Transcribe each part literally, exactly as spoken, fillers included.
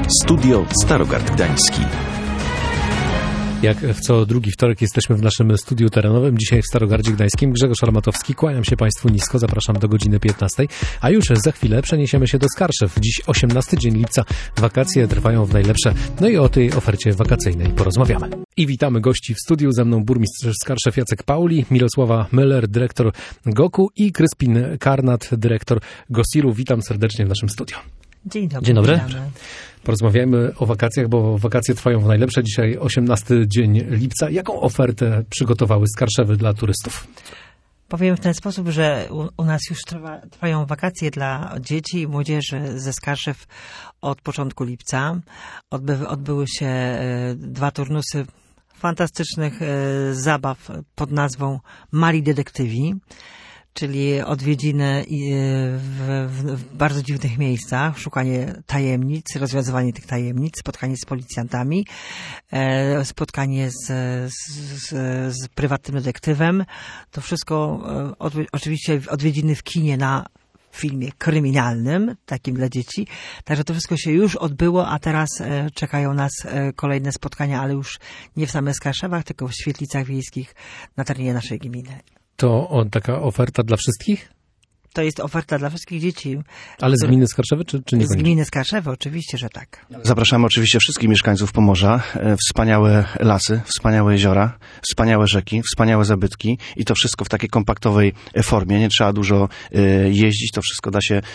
Studio Starogard Gdański. Jak w co drugi wtorek jesteśmy w naszym studiu terenowym, dzisiaj w Starogardzie Gdańskim. Grzegorz Armatowski, kłaniam się Państwu nisko, zapraszam do godziny piętnastej, a już za chwilę przeniesiemy się do Skarszew. Dziś osiemnasty dzień lipca, wakacje trwają w najlepsze, no i o tej ofercie wakacyjnej porozmawiamy. I witamy gości w studiu, ze mną burmistrz Skarszew Jacek Pauli, Mirosława Müller, dyrektor Goku i Kryspin Karnat, dyrektor Gosiru. Witam serdecznie w naszym studiu. Dzień dobry. Dzień dobry. Porozmawiajmy o wakacjach, bo wakacje trwają w najlepsze. Dzisiaj osiemnasty dzień lipca. Jaką ofertę przygotowały Skarszewy dla turystów? Powiem w ten sposób, że u, u nas już trwa, trwają wakacje dla dzieci i młodzieży ze Skarszew od początku lipca. Odby, odbyły się e, dwa turnusy fantastycznych e, zabaw pod nazwą Mali Detektywi, czyli odwiedziny w, w, w bardzo dziwnych miejscach, szukanie tajemnic, rozwiązywanie tych tajemnic, spotkanie z policjantami, e, spotkanie z, z, z prywatnym detektywem. To wszystko e, od, oczywiście odwiedziny w kinie na filmie kryminalnym, takim dla dzieci. Także to wszystko się już odbyło, a teraz e, czekają nas e, kolejne spotkania, ale już nie w samych Skarszewach, tylko w świetlicach wiejskich na terenie naszej gminy. To o, taka oferta dla wszystkich? To jest oferta dla wszystkich dzieci. Ale z gminy Skarszewy, czy, czy nie? Z gminy Skarszewy, oczywiście, że tak. Zapraszamy oczywiście wszystkich mieszkańców Pomorza. Wspaniałe lasy, wspaniałe jeziora, wspaniałe rzeki, wspaniałe zabytki i to wszystko w takiej kompaktowej formie. Nie trzeba dużo jeździć, to wszystko da się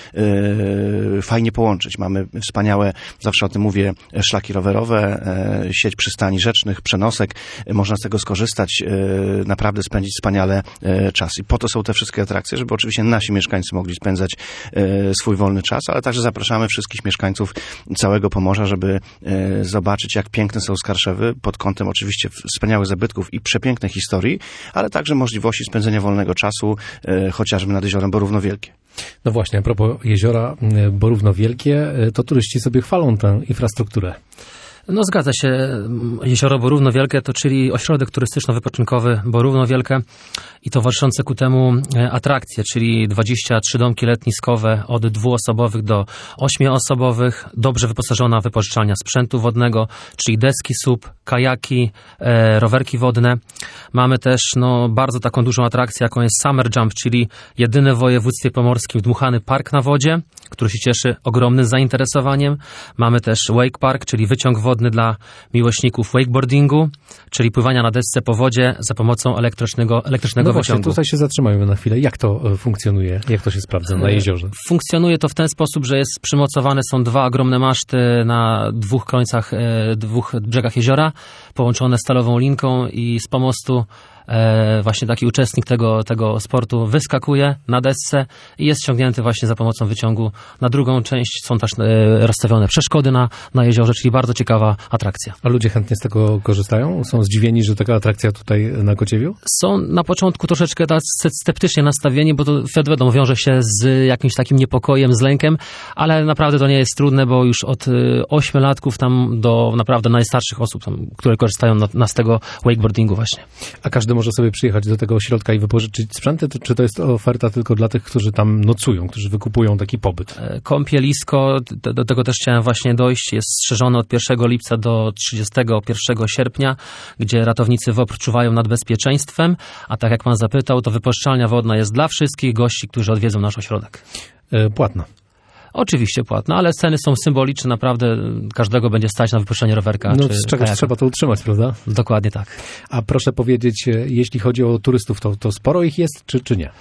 fajnie połączyć. Mamy wspaniałe, zawsze o tym mówię, szlaki rowerowe, sieć przystani rzecznych, przenosek. Można z tego skorzystać, naprawdę spędzić wspaniale czas. I po to są te wszystkie atrakcje, żeby oczywiście nasi mieszkańcy mogli spędzać e, swój wolny czas, ale także zapraszamy wszystkich mieszkańców całego Pomorza, żeby e, zobaczyć, jak piękne są Skarszewy pod kątem oczywiście wspaniałych zabytków i przepięknej historii, ale także możliwości spędzenia wolnego czasu, e, chociażby nad jeziorem Borówno Wielkie. No właśnie, a propos jeziora Borówno Wielkie, to turyści sobie chwalą tę infrastrukturę. No zgadza się. Jezioro Borówno Wielkie to czyli ośrodek turystyczno-wypoczynkowy Borówno Wielkie i towarzyszące ku temu atrakcje, czyli dwadzieścia trzy domki letniskowe od dwuosobowych do ośmioosobowych, dobrze wyposażona wypożyczalnia sprzętu wodnego, czyli deski S U P, kajaki, e, rowerki wodne. Mamy też no, bardzo taką dużą atrakcję, jaką jest Summer Jump, czyli jedyny w województwie pomorskim dmuchany park na wodzie, który się cieszy ogromnym zainteresowaniem. Mamy też Wake Park, czyli wyciąg wodny dla miłośników wakeboardingu, czyli pływania na desce po wodzie za pomocą elektrycznego, elektrycznego no właśnie, wyciągu. Tutaj się zatrzymajmy na chwilę. Jak to funkcjonuje? Jak to się sprawdza na jeziorze? Funkcjonuje to w ten sposób, że jest przymocowane są dwa ogromne maszty na dwóch końcach, dwóch brzegach jeziora, połączone stalową linką i z pomostu E, właśnie taki uczestnik tego, tego sportu wyskakuje na desce i jest ściągnięty właśnie za pomocą wyciągu na drugą część. Są też e, rozstawione przeszkody na, na jeziorze, czyli bardzo ciekawa atrakcja. A ludzie chętnie z tego korzystają? Są zdziwieni, że taka atrakcja tutaj na Kociewiu? Są na początku troszeczkę sceptycznie nastawieni, bo to wiadomo, wiąże się z jakimś takim niepokojem, z lękiem, ale naprawdę to nie jest trudne, bo już od ośmiolatków tam do naprawdę najstarszych osób, tam, które korzystają na, na z tego wakeboardingu właśnie. A każdy może sobie przyjechać do tego ośrodka i wypożyczyć sprzęty, czy to jest oferta tylko dla tych, którzy tam nocują, którzy wykupują taki pobyt? Kąpielisko, do tego też chciałem właśnie dojść, jest strzeżone od pierwszego lipca do trzydziestego pierwszego sierpnia, gdzie ratownicy W O P R czuwają nad bezpieczeństwem, a tak jak pan zapytał, to wypożyczalnia wodna jest dla wszystkich gości, którzy odwiedzą nasz ośrodek. Płatna. Oczywiście płatne, ale ceny są symboliczne, naprawdę każdego będzie stać na wypożyczenie rowerka. No czy z czegoś kajaka. Trzeba to utrzymać, prawda? Dokładnie tak. A proszę powiedzieć, jeśli chodzi o turystów, to, to sporo ich jest, czy, czy nie?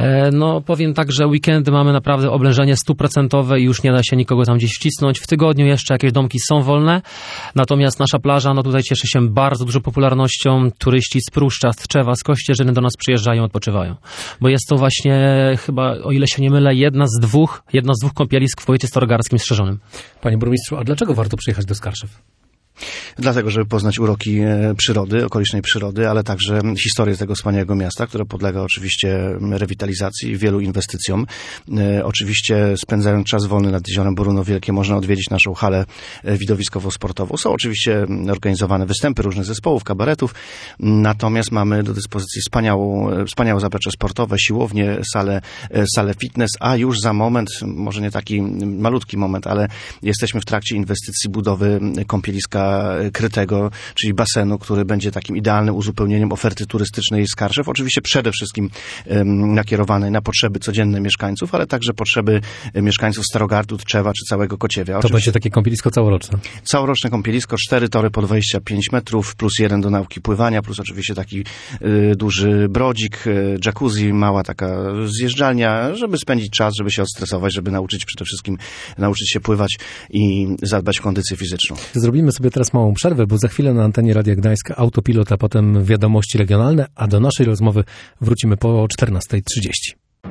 No powiem tak, że weekendy mamy naprawdę oblężenie stuprocentowe i już nie da się nikogo tam gdzieś wcisnąć. W tygodniu jeszcze jakieś domki są wolne, natomiast nasza plaża no tutaj cieszy się bardzo dużą popularnością. Turyści z Pruszcza, z Tczewa, z Kościerzyny do nas przyjeżdżają, odpoczywają. Bo jest to właśnie chyba, o ile się nie mylę, jedna z dwóch, jedna z dwóch kąpielisk w powiecie starogardzkim strzeżonym. Panie burmistrzu, a dlaczego warto przyjechać do Skarszew? Dlatego, żeby poznać uroki przyrody, okolicznej przyrody, ale także historię tego wspaniałego miasta, które podlega oczywiście rewitalizacji i wielu inwestycjom. Oczywiście spędzając czas wolny nad jeziorem Boruno Wielkie można odwiedzić naszą halę widowiskowo-sportową. Są oczywiście organizowane występy różnych zespołów, kabaretów, natomiast mamy do dyspozycji wspaniałą, wspaniałe zaplecze sportowe, siłownie, salę, salę fitness, a już za moment, może nie taki malutki moment, ale jesteśmy w trakcie inwestycji budowy kąpieliska krytego, czyli basenu, który będzie takim idealnym uzupełnieniem oferty turystycznej Skarszew. Oczywiście przede wszystkim um, nakierowanej na potrzeby codzienne mieszkańców, ale także potrzeby mieszkańców Starogardu, Tczewa czy całego Kociewia. To oczywiście będzie takie kąpielisko całoroczne. Całoroczne kąpielisko, cztery tory po dwadzieścia pięć metrów, plus jeden do nauki pływania, plus oczywiście taki y, duży brodzik, y, jacuzzi, mała taka zjeżdżalnia, żeby spędzić czas, żeby się odstresować, żeby nauczyć przede wszystkim nauczyć się pływać i zadbać o kondycję fizyczną. Zrobimy sobie teraz małą przerwę, bo za chwilę na antenie Radia Gdańska Autopilot, a potem wiadomości regionalne, a do naszej rozmowy wrócimy po czternasta trzydzieści.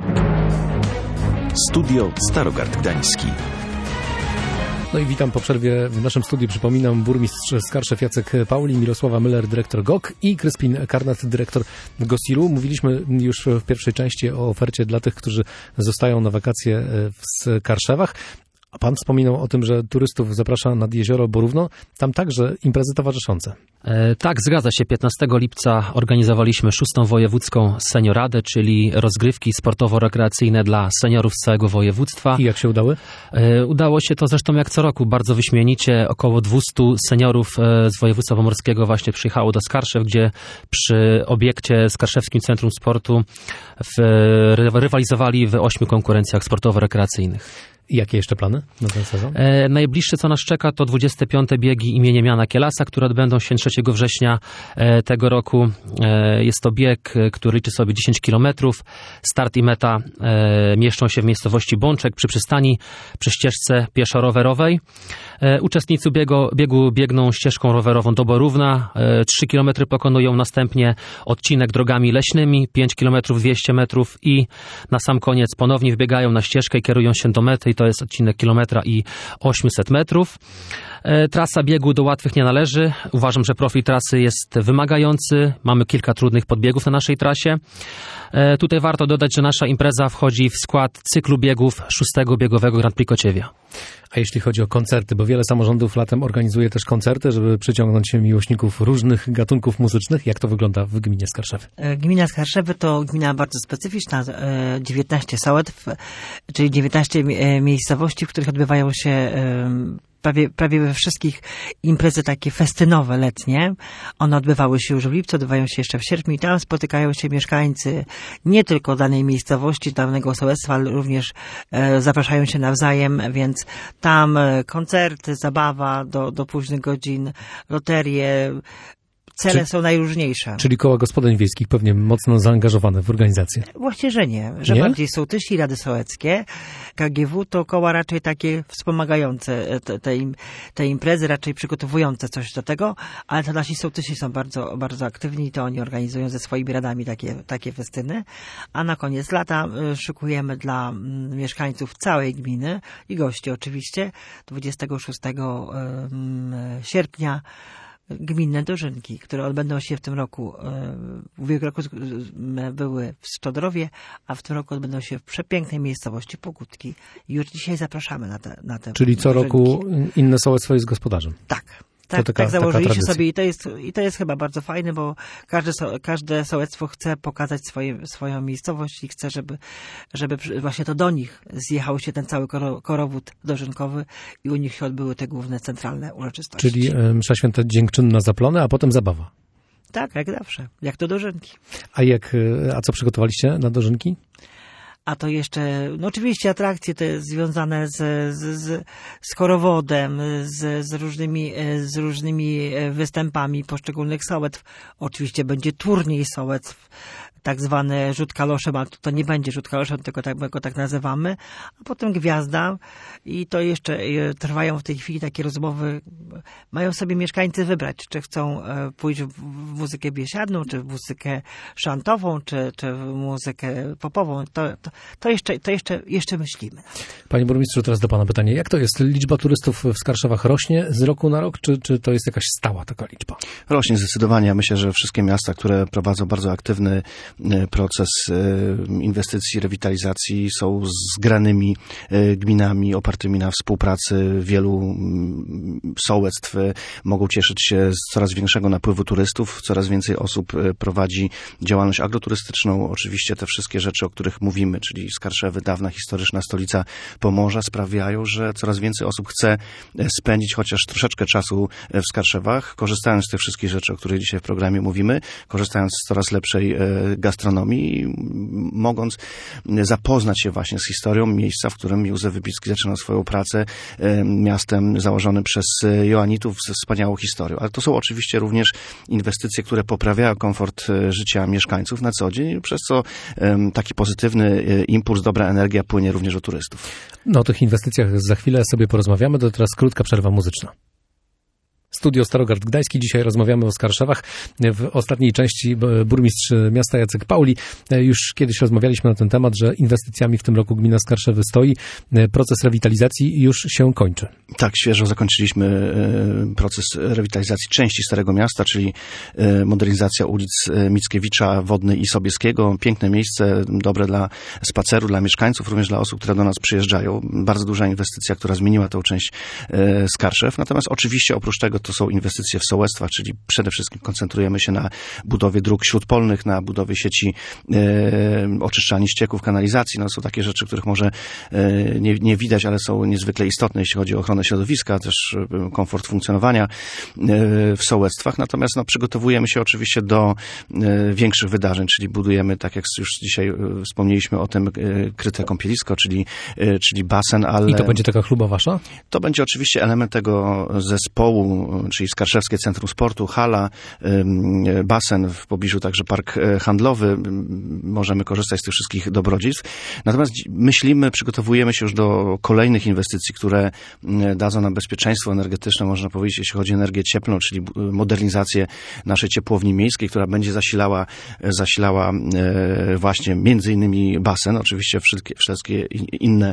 Studio Starogard Gdański. No i witam po przerwie w naszym studiu. Przypominam, burmistrz Skarszew Jacek Pauli, Mirosława Müller, dyrektor G O K i Kryspin Karnat, dyrektor Gosiru. Mówiliśmy już w pierwszej części o ofercie dla tych, którzy zostają na wakacje w Skarszewach. A pan wspominał o tym, że turystów zaprasza nad jezioro Borówno. Tam także imprezy towarzyszące. E, tak, zgadza się. piętnastego lipca organizowaliśmy szóstą wojewódzką senioradę, czyli rozgrywki sportowo-rekreacyjne dla seniorów z całego województwa. I jak się udały? E, udało się to zresztą jak co roku bardzo wyśmienicie. Około dwieście seniorów e, z województwa pomorskiego właśnie przyjechało do Skarszew, gdzie przy obiekcie Skarszewskim Centrum Sportu w, rywalizowali w ośmiu konkurencjach sportowo-rekreacyjnych. I jakie jeszcze plany na ten sezon? E, najbliższe, co nas czeka, to dwudzieste piąte biegi imienia Jana Kielasa, które odbędą się trzeciego września e, tego roku. E, jest to bieg, który liczy sobie dziesięć kilometrów. Start i meta e, mieszczą się w miejscowości Bączek przy przystani, przy ścieżce pieszo-rowerowej. E, uczestnicy biegu, biegu biegną ścieżką rowerową do Borówna. E, trzy kilometry pokonują następnie odcinek drogami leśnymi, pięć kilometrów dwieście metrów i na sam koniec ponownie wbiegają na ścieżkę i kierują się do mety. To jest odcinek kilometra i osiemset metrów. E, trasa biegu do łatwych nie należy. Uważam, że profil trasy jest wymagający. Mamy kilka trudnych podbiegów na naszej trasie. E, tutaj warto dodać, że nasza impreza wchodzi w skład cyklu biegów szóstego biegowego Grand Prix Kociewia. A jeśli chodzi o koncerty, bo wiele samorządów latem organizuje też koncerty, żeby przyciągnąć się miłośników różnych gatunków muzycznych. Jak to wygląda w gminie Skarszewy? Gmina Skarszewy to gmina bardzo specyficzna. dziewiętnaście sołectw, czyli dziewiętnaście miejscowości, w których odbywają się prawie, prawie we wszystkich imprezy takie festynowe, letnie. One odbywały się już w lipcu, odbywają się jeszcze w sierpniu i tam spotykają się mieszkańcy nie tylko danej miejscowości, danego sołectwa, ale również e, zapraszają się nawzajem, więc tam e, koncerty, zabawa do, do późnych godzin, loterie. Cele Czy, są najróżniejsze. Czyli koła gospodyń wiejskich pewnie mocno zaangażowane w organizację. Właśnie, że nie. Że nie? bardziej sołtysi i rady sołeckie. K G W to koła raczej takie wspomagające te, te, im, te imprezy, raczej przygotowujące coś do tego, ale to nasi sołtysi są bardzo, bardzo aktywni, to oni organizują ze swoimi radami takie, takie festyny. A na koniec lata szykujemy dla mieszkańców całej gminy i gości oczywiście dwudziestego szóstego sierpnia gminne dożynki, które odbędą się w tym roku. W ubiegłym roku były w Szczodrowie, a w tym roku odbędą się w przepięknej miejscowości Pogódki. Już dzisiaj zapraszamy na te, na te Czyli co dożynki. roku inne sołectwo jest gospodarzem. Tak. Tak, taka, tak założyliśmy taka sobie i to, jest, i to jest chyba bardzo fajne, bo każde, so, każde sołectwo chce pokazać swoje, swoją miejscowość i chce, żeby, żeby właśnie to do nich zjechał się ten cały koro, korowód dożynkowy i u nich się odbyły te główne, centralne uroczystości. Czyli e, msza święta dziękczynna zaplona, a potem zabawa. Tak, jak zawsze. Jak to dożynki. A jak, a co przygotowaliście na dożynki? A to jeszcze, no oczywiście atrakcje te związane z, z, z, z korowodem, z, z, różnymi, z różnymi występami poszczególnych sołectw. Oczywiście będzie turniej sołectw. tak zwany rzut kaloszem, ale to, to nie będzie rzut kaloszem, tylko tak, my go tak nazywamy, a potem gwiazda i to jeszcze trwają w tej chwili takie rozmowy. Mają sobie mieszkańcy wybrać, czy chcą pójść w muzykę biesiadną, czy w muzykę szantową, czy, czy w muzykę popową. To, to, to, jeszcze, to jeszcze, jeszcze myślimy. Panie burmistrzu, teraz do pana pytanie. Jak to jest? Liczba turystów w Skarszewach rośnie z roku na rok, czy, czy to jest jakaś stała taka liczba? Rośnie zdecydowanie. Myślę, że wszystkie miasta, które prowadzą bardzo aktywny proces inwestycji, rewitalizacji, są zgranymi gminami opartymi na współpracy wielu sołectw, mogą cieszyć się z coraz większego napływu turystów, coraz więcej osób prowadzi działalność agroturystyczną. Oczywiście te wszystkie rzeczy, o których mówimy, czyli Skarszewy, dawna historyczna stolica Pomorza, sprawiają, że coraz więcej osób chce spędzić chociaż troszeczkę czasu w Skarszewach, korzystając z tych wszystkich rzeczy, o których dzisiaj w programie mówimy, korzystając z coraz lepszej gastronomii i mogąc zapoznać się właśnie z historią miejsca, w którym Józef Wybicki zaczynał swoją pracę, miastem założonym przez Joanitów ze wspaniałą historią. Ale to są oczywiście również inwestycje, które poprawiają komfort życia mieszkańców na co dzień, przez co taki pozytywny impuls, dobra energia płynie również do turystów. No o tych inwestycjach za chwilę sobie porozmawiamy, to teraz krótka przerwa muzyczna. Studio Starogard Gdański. Dzisiaj rozmawiamy o Skarszewach. W ostatniej części burmistrz miasta Jacek Pauli. Już kiedyś rozmawialiśmy na ten temat, że inwestycjami w tym roku gmina Skarszewy stoi. Proces rewitalizacji już się kończy. Tak, świeżo zakończyliśmy proces rewitalizacji części Starego Miasta, czyli modernizacja ulic Mickiewicza, Wodnej i Sobieskiego. Piękne miejsce, dobre dla spaceru, dla mieszkańców, również dla osób, które do nas przyjeżdżają. Bardzo duża inwestycja, która zmieniła tę część Skarszew. Natomiast oczywiście oprócz tego to są inwestycje w sołectwa, czyli przede wszystkim koncentrujemy się na budowie dróg śródpolnych, na budowie sieci e, oczyszczalni ścieków, kanalizacji. No, są takie rzeczy, których może e, nie, nie widać, ale są niezwykle istotne, jeśli chodzi o ochronę środowiska, też e, komfort funkcjonowania e, w sołectwach. Natomiast no, przygotowujemy się oczywiście do e, większych wydarzeń, czyli budujemy, tak jak już dzisiaj e, wspomnieliśmy o tym, e, kryte kąpielisko, czyli, e, czyli basen, ale... I to będzie taka chluba wasza? To będzie oczywiście element tego zespołu, czyli Skarszewskie Centrum Sportu, hala, basen, w pobliżu także park handlowy. Możemy korzystać z tych wszystkich dobrodziejstw. Natomiast myślimy, przygotowujemy się już do kolejnych inwestycji, które dadzą nam bezpieczeństwo energetyczne, można powiedzieć, jeśli chodzi o energię cieplną, czyli modernizację naszej ciepłowni miejskiej, która będzie zasilała, zasilała właśnie między innymi basen, oczywiście wszystkie, wszystkie inne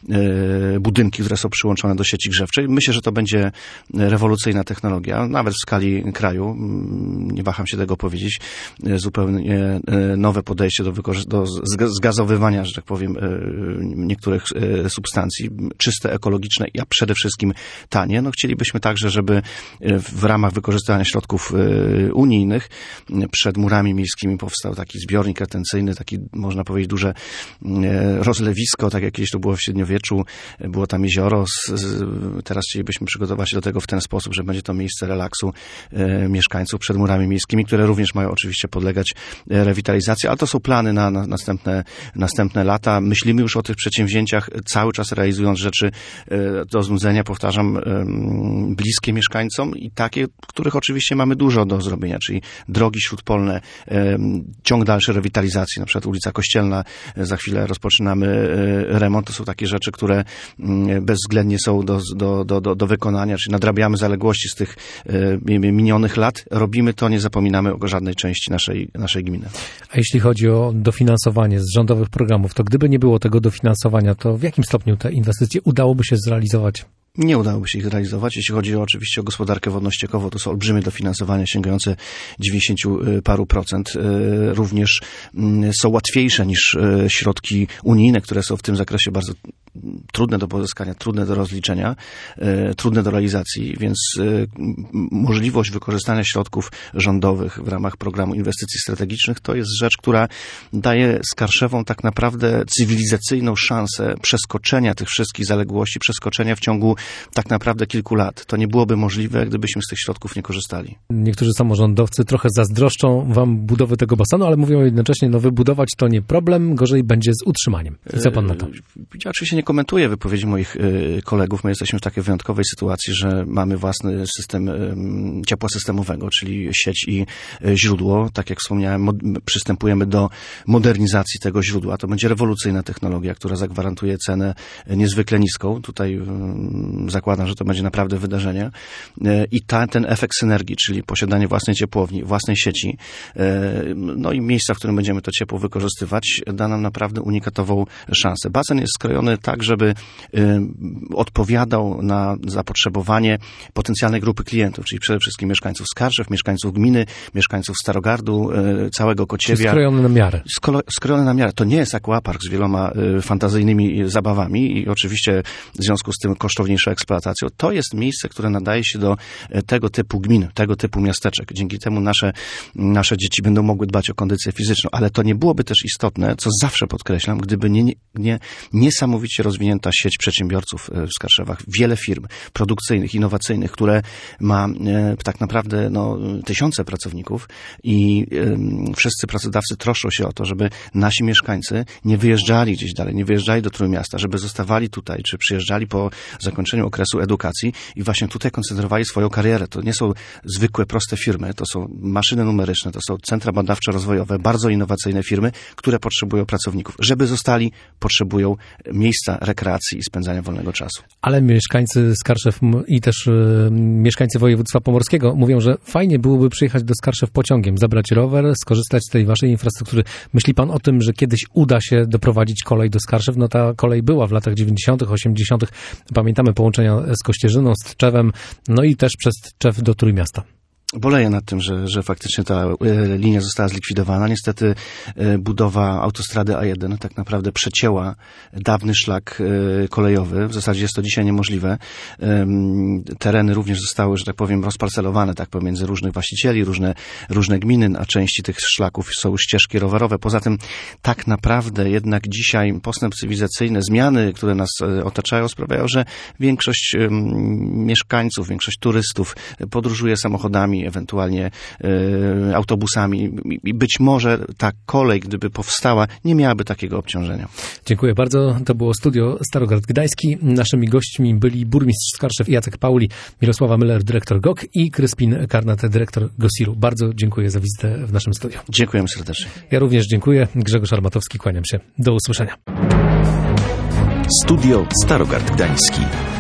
budynki, które są przyłączone do sieci grzewczej. Myślę, że to będzie rewolucyjna technologia, nawet w skali kraju, nie waham się tego powiedzieć, zupełnie nowe podejście do, wykorzy- do zgazowywania, że tak powiem, niektórych substancji, czyste, ekologiczne, a przede wszystkim tanie. No, chcielibyśmy także, żeby w ramach wykorzystywania środków unijnych przed murami miejskimi powstał taki zbiornik retencyjny, taki, można powiedzieć, duże rozlewisko, tak jak kiedyś to było w średniowieczu, było tam jezioro, teraz chcielibyśmy przygotować się do tego w ten sposób, że będzie to miejsce relaksu e, mieszkańców przed murami miejskimi, które również mają oczywiście podlegać e, rewitalizacji, ale to są plany na, na następne, następne lata. Myślimy już o tych przedsięwzięciach, cały czas realizując rzeczy e, do znudzenia, powtarzam, e, bliskie mieszkańcom i takie, których oczywiście mamy dużo do zrobienia, czyli drogi śródpolne, e, ciąg dalszy rewitalizacji, na przykład ulica Kościelna, e, za chwilę rozpoczynamy e, remont. To są takie rzeczy, które e, bezwzględnie są do, do, do, do, do wykonania, czyli nadrabiamy zaległości z tych e, minionych lat. Robimy to, nie zapominamy o żadnej części naszej, naszej gminy. A jeśli chodzi o dofinansowanie z rządowych programów, to gdyby nie było tego dofinansowania, to w jakim stopniu te inwestycje udałoby się zrealizować? Nie udałoby się ich realizować. Jeśli chodzi o, oczywiście o gospodarkę wodno-ściekową, to są olbrzymie dofinansowania sięgające dziewięćdziesięciu paru procent. Również są łatwiejsze niż środki unijne, które są w tym zakresie bardzo trudne do pozyskania, trudne do rozliczenia, trudne do realizacji, więc możliwość wykorzystania środków rządowych w ramach programu inwestycji strategicznych to jest rzecz, która daje Skarszewom tak naprawdę cywilizacyjną szansę przeskoczenia tych wszystkich zaległości, przeskoczenia w ciągu tak naprawdę kilku lat. To nie byłoby możliwe, gdybyśmy z tych środków nie korzystali. Niektórzy samorządowcy trochę zazdroszczą wam budowy tego basenu, ale mówią jednocześnie, no wybudować to nie problem, gorzej będzie z utrzymaniem. I co pan na to? Ja oczywiście nie komentuję wypowiedzi moich kolegów. My jesteśmy w takiej wyjątkowej sytuacji, że mamy własny system ciepła systemowego, czyli sieć i źródło. Tak jak wspomniałem, przystępujemy do modernizacji tego źródła. To będzie rewolucyjna technologia, która zagwarantuje cenę niezwykle niską. Tutaj zakładam, że to będzie naprawdę wydarzenie. I ta, ten efekt synergii, czyli posiadanie własnej ciepłowni, własnej sieci, no i miejsca, w którym będziemy to ciepło wykorzystywać, da nam naprawdę unikatową szansę. Basen jest skrojony tak, żeby odpowiadał na zapotrzebowanie potencjalnej grupy klientów, czyli przede wszystkim mieszkańców Skarszew, mieszkańców gminy, mieszkańców Starogardu, całego Kociewia. Skrojony na miarę. Skolo, skrojony na miarę. To nie jest aquapark z wieloma fantazyjnymi zabawami i oczywiście w związku z tym kosztowniejszą eksploatacją. To jest miejsce, które nadaje się do tego typu gmin, tego typu miasteczek. Dzięki temu nasze, nasze dzieci będą mogły dbać o kondycję fizyczną, ale to nie byłoby też istotne, co zawsze podkreślam, gdyby nie, nie, niesamowicie rozwinięta sieć przedsiębiorców w Skarszewach. Wiele firm produkcyjnych, innowacyjnych, które ma e, tak naprawdę no, tysiące pracowników i e, wszyscy pracodawcy troszczą się o to, żeby nasi mieszkańcy nie wyjeżdżali gdzieś dalej, nie wyjeżdżali do Trójmiasta, żeby zostawali tutaj, czy przyjeżdżali po zakończeniu okresu edukacji i właśnie tutaj koncentrowali swoją karierę. To nie są zwykłe, proste firmy, to są maszyny numeryczne, to są centra badawczo-rozwojowe, bardzo innowacyjne firmy, które potrzebują pracowników. Żeby zostali, potrzebują miejsca rekreacji i spędzania wolnego czasu. Ale mieszkańcy Skarszew i też y, mieszkańcy województwa pomorskiego mówią, że fajnie byłoby przyjechać do Skarszew pociągiem, zabrać rower, skorzystać z tej waszej infrastruktury. Myśli pan o tym, że kiedyś uda się doprowadzić kolej do Skarszew? No ta kolej była w latach dziewięćdziesiątych, osiemdziesiątych. Pamiętamy połączenia z Kościerzyną, z Tczewem, no i też przez Tczew do Trójmiasta. Boleję nad tym, że, że faktycznie ta e, linia została zlikwidowana. Niestety e, budowa autostrady A jeden tak naprawdę przecięła dawny szlak e, kolejowy. W zasadzie jest to dzisiaj niemożliwe. E, tereny również zostały, że tak powiem, rozparcelowane tak pomiędzy różnych właścicieli, różne, różne gminy, a części tych szlaków są już ścieżki rowerowe. Poza tym tak naprawdę jednak dzisiaj postęp cywilizacyjny, zmiany, które nas e, otaczają, sprawiają, że większość e, mieszkańców, większość turystów podróżuje samochodami, ewentualnie e, autobusami i być może ta kolej, gdyby powstała, nie miałaby takiego obciążenia. Dziękuję bardzo. To było Studio Starogard Gdański. Naszymi gośćmi byli burmistrz Skarszew Jacek Pauli, Mirosława Müller, dyrektor G O K i Kryspin Karnat, dyrektor Gosiru. Bardzo dziękuję za wizytę w naszym studiu. Dziękujemy serdecznie. Ja również dziękuję. Grzegorz Armatowski, kłaniam się. Do usłyszenia. Studio Starogard Gdański.